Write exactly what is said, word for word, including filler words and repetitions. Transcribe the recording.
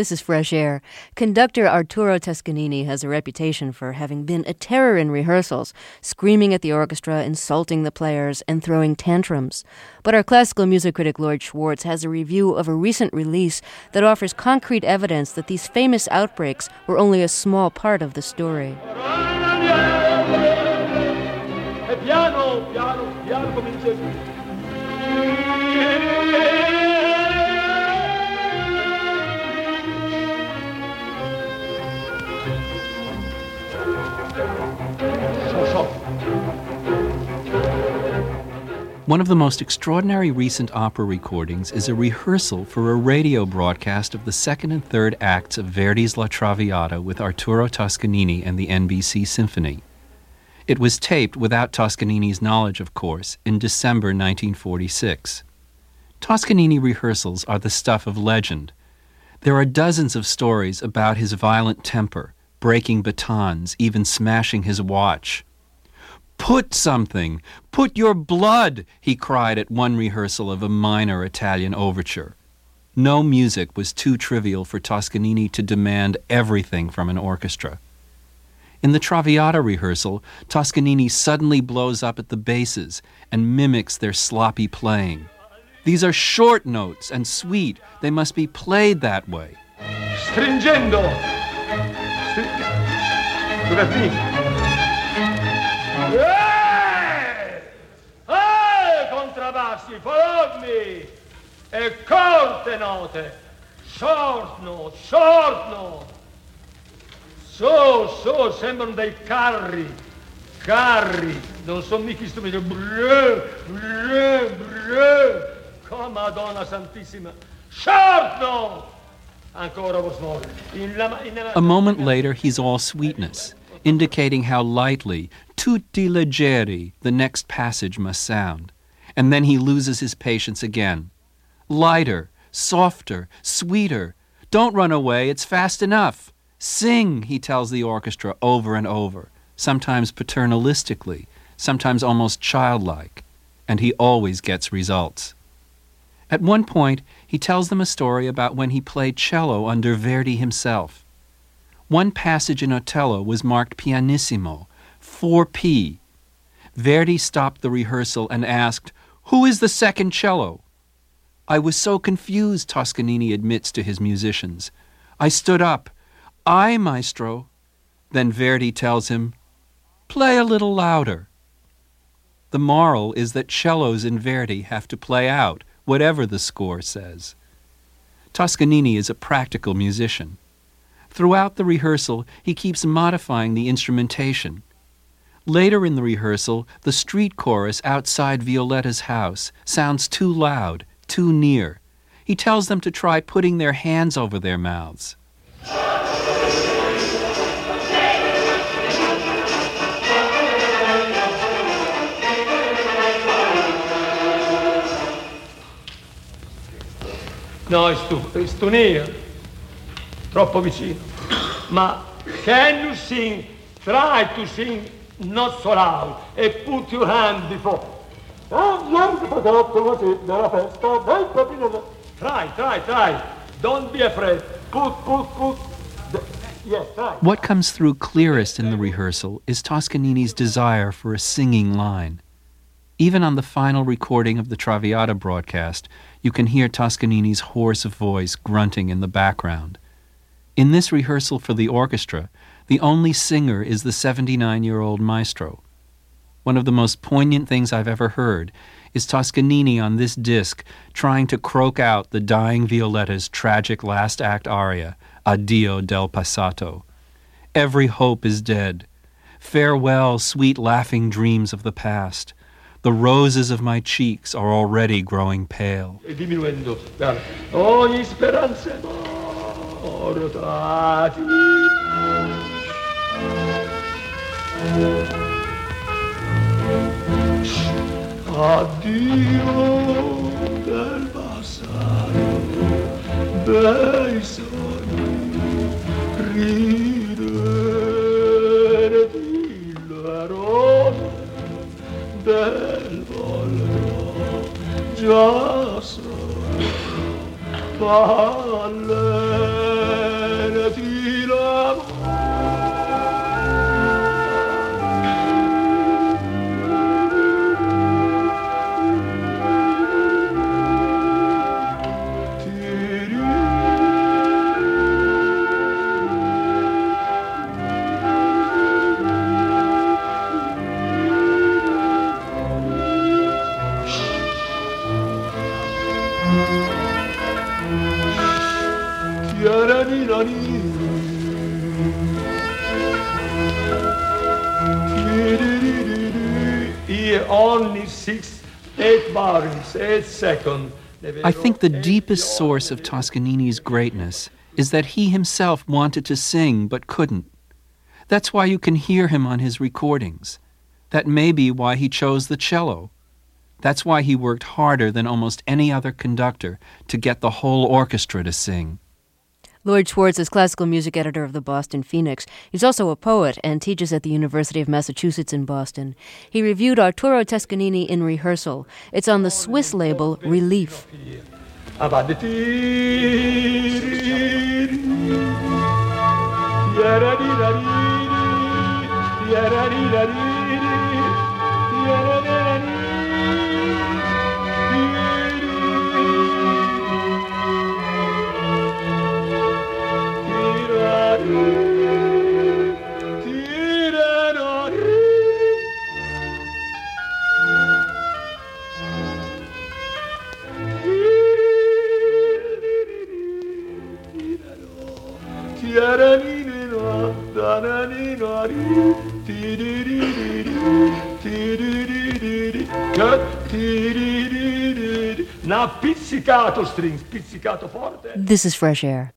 This is Fresh Air. Conductor Arturo Toscanini has a reputation for having been a terror in rehearsals, screaming at the orchestra, insulting the players, and throwing tantrums. But our classical music critic Lloyd Schwartz has a review of a recent release that offers concrete evidence that these famous outbreaks were only a small part of the story. Piano, piano, piano, comincia. One of the most extraordinary recent opera recordings is a rehearsal for a radio broadcast of the second and third acts of Verdi's La Traviata with Arturo Toscanini and the N B C Symphony. It was taped, without Toscanini's knowledge, of course, in December nineteen forty-six. Toscanini rehearsals are the stuff of legend. There are dozens of stories about his violent temper, breaking batons, even smashing his watch. "Put something! Put your blood!" he cried at one rehearsal of a minor Italian overture. No music was too trivial for Toscanini to demand everything from an orchestra. In the Traviata rehearsal, Toscanini suddenly blows up at the basses and mimics their sloppy playing. These are short notes and sweet. They must be played that way. Stringendo! Eeeh! Eeeh, contrabbassi, follow me! E corte note! Short note, short note! So, so, sembrano dei carri, carri, non sono mica strumenti, brrr, brrr, brrr, oh Madonna Santissima, short note! Ancora vostro. A moment later, he's all sweetness, indicating how lightly, tutti leggeri, the next passage must sound. And then he loses his patience again. Lighter, softer, sweeter. Don't run away, it's fast enough. Sing, he tells the orchestra over and over, sometimes paternalistically, sometimes almost childlike, and he always gets results. At one point, he tells them a story about when he played cello under Verdi himself. One passage in Otello was marked pianissimo, four P. Verdi stopped the rehearsal and asked, "Who is the second cello?" "I was so confused," Toscanini admits to his musicians. "I stood up. I, maestro." Then Verdi tells him, "Play a little louder." The moral is that cellos in Verdi have to play out, whatever the score says. Toscanini is a practical musician. Throughout the rehearsal, he keeps modifying the instrumentation. Later in the rehearsal, the street chorus outside Violetta's house sounds too loud, too near. He tells them to try putting their hands over their mouths. No, è stu, è stu near. Troppo vicino. Ma can you sing, try to sing not so loud and put your hand before. Try, try, try. Don't be afraid. Put, put, put. Yes, try. What comes through clearest in the rehearsal is Toscanini's desire for a singing line. Even on the final recording of the Traviata broadcast, you can hear Toscanini's hoarse voice grunting in the background. In this rehearsal for the orchestra, the only singer is the seventy-nine-year-old maestro. One of the most poignant things I've ever heard is Toscanini on this disc trying to croak out the dying Violetta's tragic last act aria, Addio del passato. Every hope is dead. Farewell, sweet laughing dreams of the past. The roses of my cheeks are already growing pale. E diminuendo. Ogni speranza è morta. Addio del passato, bei sogni, ridere di la rosa del volto, già sono palle. Only six, eight bars, eight seconds. I think the deepest source of Toscanini's greatness is that he himself wanted to sing but couldn't. That's why you can hear him on his recordings. That may be why he chose the cello. That's why he worked harder than almost any other conductor to get the whole orchestra to sing. Lloyd Schwartz is classical music editor of the Boston Phoenix. He's also a poet and teaches at the University of Massachusetts in Boston. He reviewed Arturo Toscanini in rehearsal. It's on the Swiss label Relief. Now pizzicato strings, pizzicato forte. This is Fresh Air.